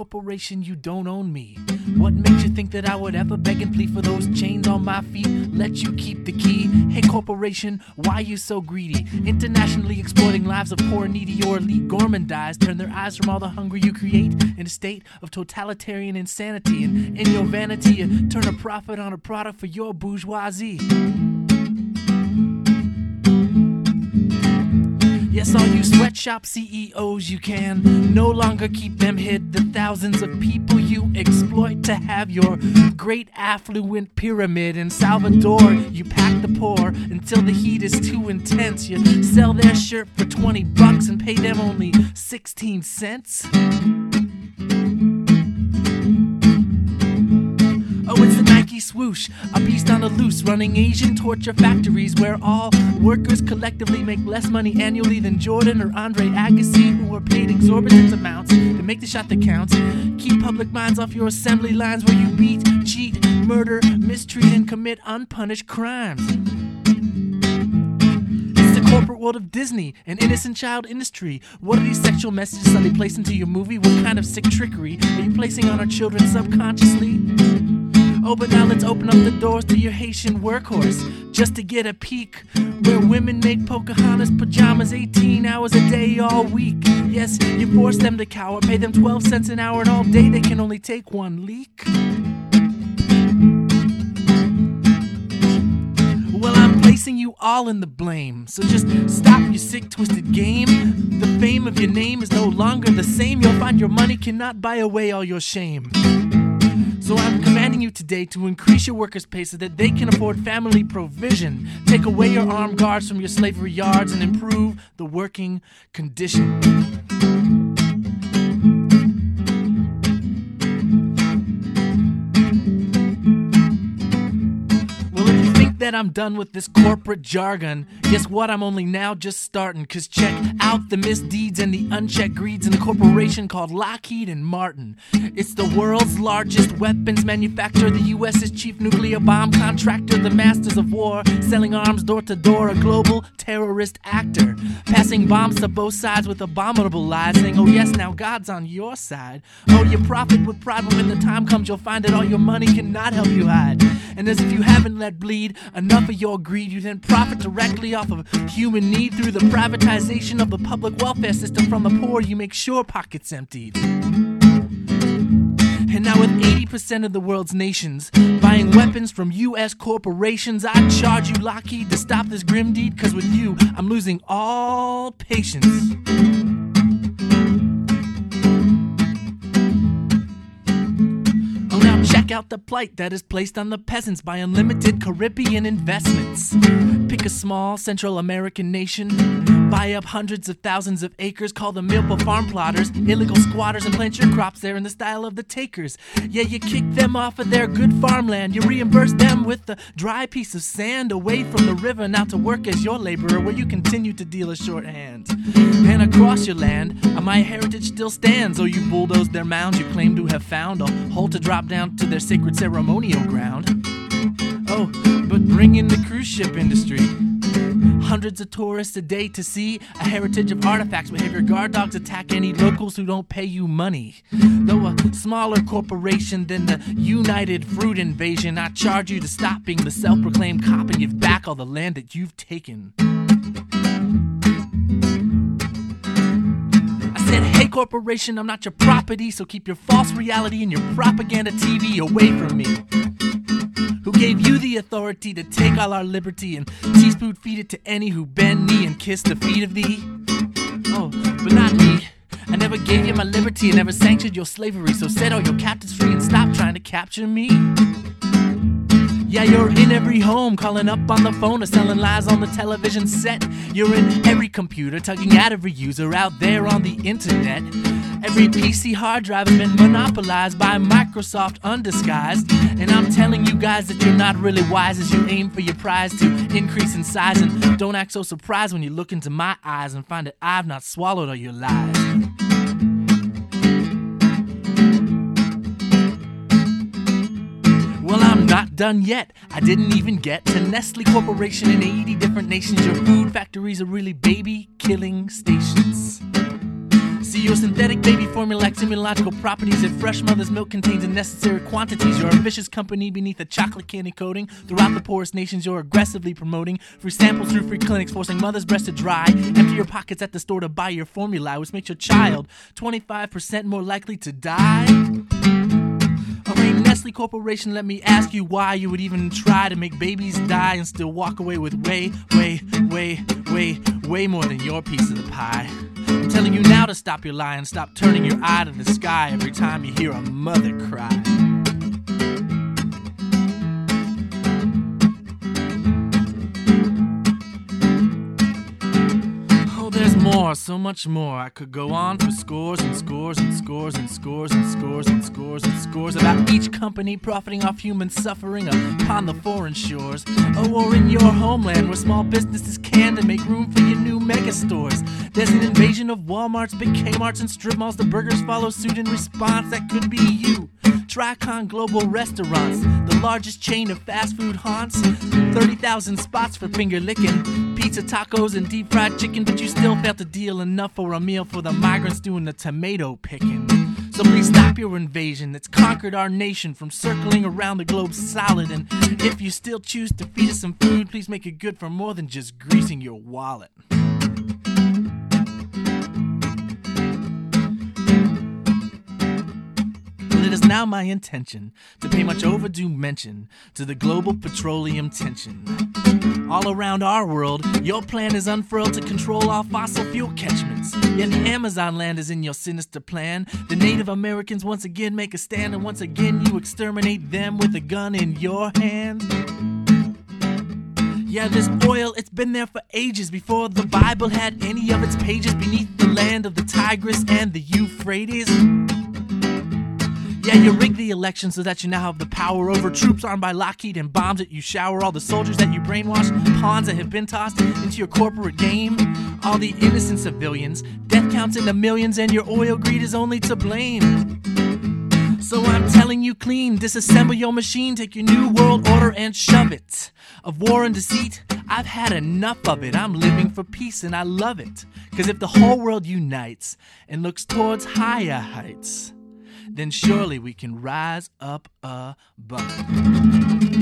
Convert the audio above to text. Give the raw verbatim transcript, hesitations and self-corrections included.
corporation, you don't own me. What makes you think that I would ever beg and plead for those chains on my feet? Let you keep the key. Hey corporation, why you so greedy? Internationally exploiting lives of poor, needy, or elite gourmandize. Turn their eyes from all the hunger you create in a state of totalitarian insanity. And in your vanity, you turn a profit on a product for your bourgeoisie. Yes, all you sweatshop C E Os, you can no longer keep them hid. The thousands of people you exploit to have your great affluent pyramid. In Salvador, you pack the poor until the heat is too intense. You sell their shirt for twenty bucks and pay them only sixteen cents. Oh, it's the Nike swoosh, a beast on the loose, running Asian torture factories where all workers collectively make less money annually than Jordan or Andre Agassi, who are paid exorbitant amounts to make the shot that counts. Keep public minds off your assembly lines where you beat, cheat, murder, mistreat, and commit unpunished crimes. It's the corporate world of Disney, an innocent child industry. What are these sexual messages that they place into your movie? What kind of sick trickery are you placing on our children subconsciously? Oh, but now let's open up the doors to your Haitian workhorse, just to get a peek where women make Pocahontas pajamas eighteen hours a day all week. Yes, you force them to cower, pay them twelve cents an hour, and all day they can only take one leak. Well, I'm placing you all in the blame, so just stop your sick, twisted game. The fame of your name is no longer the same. You'll find your money cannot buy away all your shame. So I'm commanding you today to increase your workers' pay so that they can afford family provision. Take away your armed guards from your slavery yards and improve the working condition. That I'm done with this corporate jargon. Guess what? I'm only now just starting. Cause check out the misdeeds and the unchecked greeds in a corporation called Lockheed and Martin. It's the world's largest weapons manufacturer, the U S's chief nuclear bomb contractor, the masters of war, selling arms door to door, a global terrorist actor, passing bombs to both sides with abominable lies, saying, oh yes, now God's on your side. Oh, you profit with pride, but when the time comes you'll find that all your money cannot help you hide. And as if you haven't let bleed enough of your greed, you then profit directly off of human need through the privatization of the public welfare system. From the poor, you make sure pockets emptied. And now with eighty percent of the world's nations buying weapons from U S corporations, I charge you, Lockheed, to stop this grim deed, cause with you, I'm losing all patience. Check out the plight that is placed on the peasants by unlimited Caribbean investments. Pick a small Central American nation, buy up hundreds of thousands of acres, call them Milpa farm plotters, illegal squatters, and plant your crops there in the style of the takers. Yeah, you kick them off of their good farmland, you reimburse them with a dry piece of sand away from the river, now to work as your laborer where you continue to deal a shorthand. And across your land, my heritage still stands. Oh, you bulldozed their mounds you claim to have found, a hole to drop down to their sacred ceremonial ground. Oh, but bring in the cruise ship industry. Hundreds of tourists a day to see a heritage of artifacts where have your guard dogs attack any locals who don't pay you money. Though a smaller corporation than the United Fruit Invasion, I charge you to stop being the self-proclaimed cop and give back all the land that you've taken. Hey corporation, I'm not your property, so keep your false reality and your propaganda T V away from me. Who gave you the authority to take all our liberty and teaspoon feed it to any who bend knee and kiss the feet of thee? Oh, but not me. I never gave you my liberty and never sanctioned your slavery, so set all your captives free and stop trying to capture me. Yeah, you're in every home, calling up on the phone or selling lies on the television set. You're in every computer, tugging at every user out there on the internet. Every P C hard drive has been monopolized by Microsoft undisguised. And I'm telling you guys that you're not really wise as you aim for your prize to increase in size. And don't act so surprised when you look into my eyes and find that I've not swallowed all your lies. Well, I'm not done yet. I didn't even get to Nestle Corporation in eighty different nations. Your food factories are really baby-killing stations. See, your synthetic baby formula lacks immunological properties that fresh mother's milk contains in necessary quantities. You're a vicious company beneath a chocolate candy coating. Throughout the poorest nations, you're aggressively promoting free samples through free clinics, forcing mother's breast to dry. Empty your pockets at the store to buy your formula, which makes your child twenty-five percent more likely to die. Oh, hey, Nestle Corporation, let me ask you why you would even try to make babies die and still walk away with way, way, way, way, way more than your piece of the pie. I'm telling you now to stop your lying, stop turning your eye to the sky every time you hear a mother cry. There's more, so much more. I could go on for scores and scores and scores and scores and scores and scores and scores about each company profiting off human suffering upon the foreign shores. Oh, or in your homeland where small businesses can to make room for your new mega stores. There's an invasion of Walmarts, big Kmarts, and strip malls. The burgers follow suit in response. That could be you. Tricon Global Restaurants, the largest chain of fast food haunts. thirty thousand spots for finger licking, pizza, tacos, and deep fried chicken. But you still failed to deal enough for a meal for the migrants doing the tomato picking. So please stop your invasion that's conquered our nation from circling around the globe solid. And if you still choose to feed us some food, please make it good for more than just greasing your wallet. It is now my intention to pay much overdue mention to the global petroleum tension. All around our world, your plan is unfurled to control all fossil fuel catchments. Yet the Amazon land is in your sinister plan. The Native Americans once again make a stand, and once again you exterminate them with a gun in your hand. Yeah, this oil, it's been there for ages, before the Bible had any of its pages, beneath the land of the Tigris and the Euphrates. Yeah, you rigged the election so that you now have the power over troops armed by Lockheed and bombs that you shower. All the soldiers that you brainwash, pawns that have been tossed into your corporate game. All the innocent civilians, death counts in the millions, and your oil greed is only to blame. So I'm telling you clean, disassemble your machine, take your new world order and shove it. Of war and deceit, I've had enough of it. I'm living for peace and I love it. Cause if the whole world unites and looks towards higher heights, then surely we can rise up above.